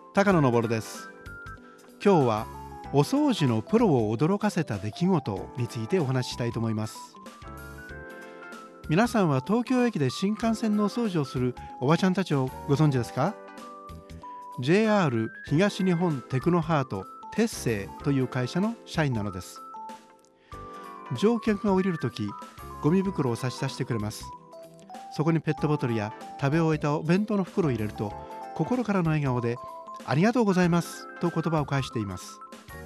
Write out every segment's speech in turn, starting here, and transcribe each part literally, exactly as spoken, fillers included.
高野昇です。今日はお掃除のプロを驚かせた出来事についてお話ししたいと思います。皆さんは東京駅で新幹線のお掃除をするおばちゃんたちをご存知ですか？ ジェイアール 東日本テクノハートテッセイという会社の社員なのです。乗客が降りるとき、ゴミ袋を差し出してくれます。そこにペットボトルや食べ終えたお弁当の袋を入れると、心からの笑顔でありがとうございますと言葉を返しています。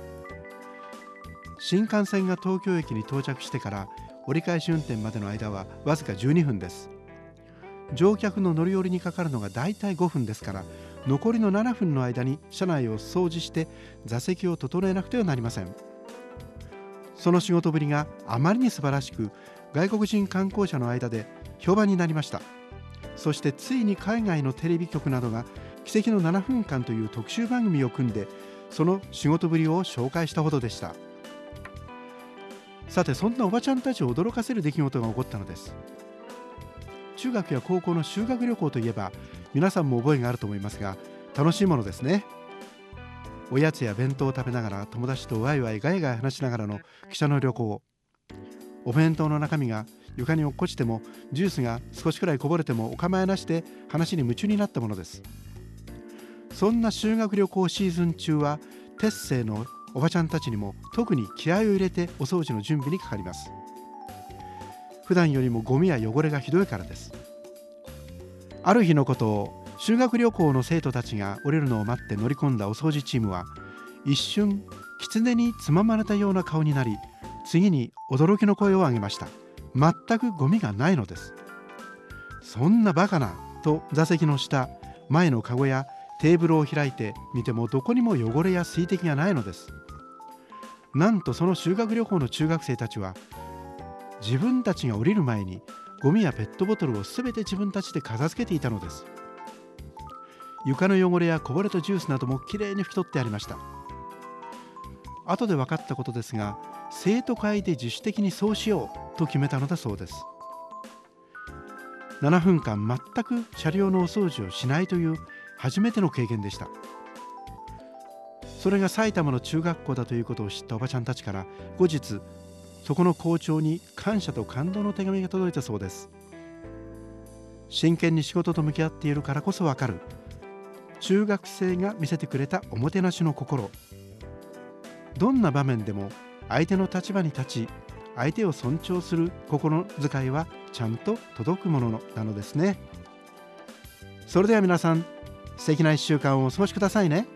新幹線が東京駅に到着してから折り返し運転までの間はわずかじゅうにふんです。乗客の乗り降りにかかるのがだいたいごふんですから、残りのななふんの間に車内を掃除して座席を整えなくてはなりません。その仕事ぶりがあまりに素晴らしく、外国人観光者の間で評判になりました。そしてついに海外のテレビ局などが奇跡のななふんかんという特集番組を組んで、その仕事ぶりを紹介したほどでした。さて、そんなおばちゃんたちを驚かせる出来事が起こったのです。中学や高校の修学旅行といえば、皆さんも覚えがあると思いますが、楽しいものですね。おやつや弁当を食べながら、友達とワイワイガヤガヤ話しながらの汽車の旅行。お弁当の中身が床に落っこちても、ジュースが少しくらいこぼれてもお構いなしで話に夢中になったものです。そんな修学旅行シーズン中は、テッセイのおばちゃんたちにも特に気合を入れてお掃除の準備にかかります。普段よりもゴミや汚れがひどいからです。ある日のことを、修学旅行の生徒たちが降りるのを待って乗り込んだお掃除チームは、一瞬狐につままれたような顔になり、次に驚きの声を上げました。全くゴミがないのです。そんなバカなと、座席の下、前のカゴやテーブルを開いてみても、どこにも汚れや水滴がないのです。なんとその修学旅行の中学生たちは、自分たちが降りる前にゴミやペットボトルをすべて自分たちで片付けていたのです。床の汚れやこぼれたジュースなどもきれいに拭き取ってありました。後で分かったことですが、生徒会で自主的にそうしようと決めたのだそうです。ななふんかん全く車両のお掃除をしないという初めての経験でした。それが埼玉の中学校だということを知ったおばちゃんたちから、後日そこの校長に感謝と感動の手紙が届いたそうです。真剣に仕事と向き合っているからこそわかる、中学生が見せてくれたおもてなしの心。どんな場面でも相手の立場に立ち、相手を尊重する心遣いはちゃんと届くものなのですね。それでは皆さん、素敵ないっしゅうかんをお過ごしくださいね。